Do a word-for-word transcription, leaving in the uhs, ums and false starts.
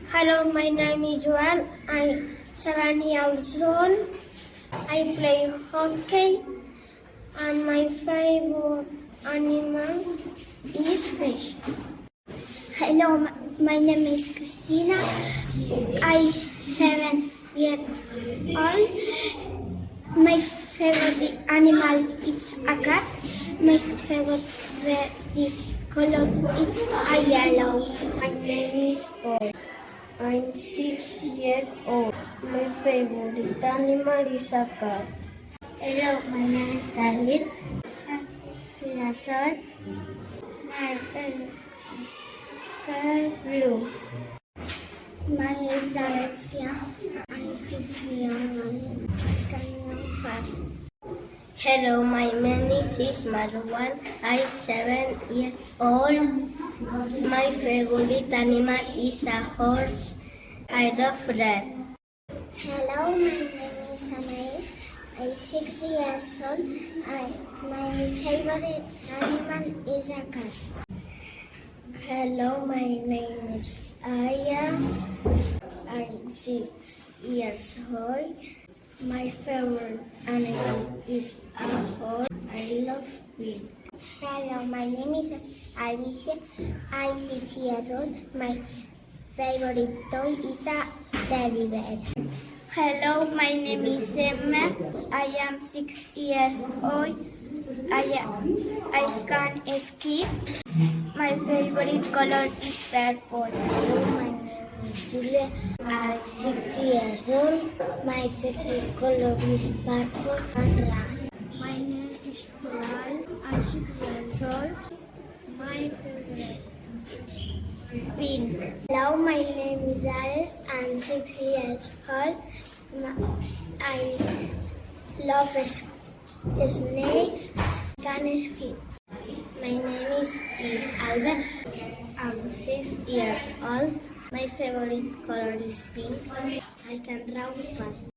Hello, my name is Joel. I'm seven years old. I play hockey, and my favorite animal is fish. Hello, my name is Christina. I'm seven years old. My favorite animal is a cat. My favorite color is a yellow. My name is Paul. I'm six years old. My favorite animal is a cat. Hello, my name is David. I'm sixteen years old. My favorite color blue. My name is Alexia. I'm six years old. Can you fast? Hello, my name is Marwan. I'm seven years old. My favorite animal is a horse. I love red. Hello, my name is Amais. I'm six years old. I, my favorite animal is a cat. Hello, my name is Aya. I'm six years old. My favorite animal is a horse. I love pig. Hello, my name is Alicia. I'm six years old. My favorite toy is a teddy bear. Hello, my name is Emma. I am six years old. I, am, I can ski. My favorite color is purple. Hello, my name is Julia. I'm six years old. My favorite color is purple and red. My name is Tulal. I'm six years old. My favorite is pink. Hello, my name is Ares. I'm six years old. I love snakes. Can ski. My name is, is Alba. I'm six years old. My favorite color is pink. I can run fast.